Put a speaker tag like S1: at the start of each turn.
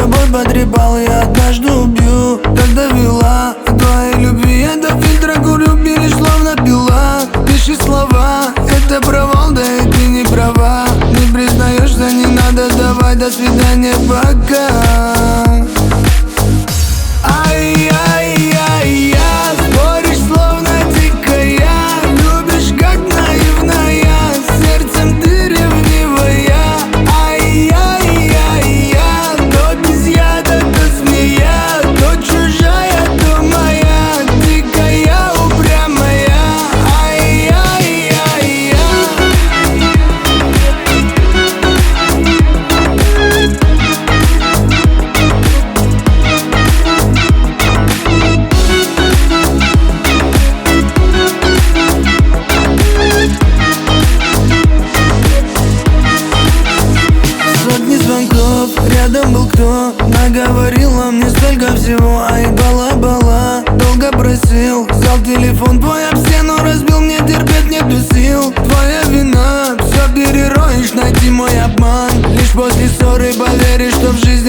S1: тобой потрепал, я однажды убью. Так довела твоей любви, я до фильтра курю, берешь словно пила. Пиши слова, это провал, да и ты не права. Не признаешься, не надо, давай, до свидания, пока. Ай-яй-яй-я, споришь словно дикая, любишь как наивная, сердцем ты ревнивая. Ай-яй-яй-я, то без яда, то змея, то чужая, то моя, дикая, упрямая. Ай-яй-яй-я. Сотни звонков, рядом был кто, наговорила мне столько всего. Ай, бала-бала, долго просил, взял телефон твой об стену, разбил, мне терпеть нету сил. Твоя вина, все перероешь, найти мой обман. Лишь после ссоры поверишь, что в жизни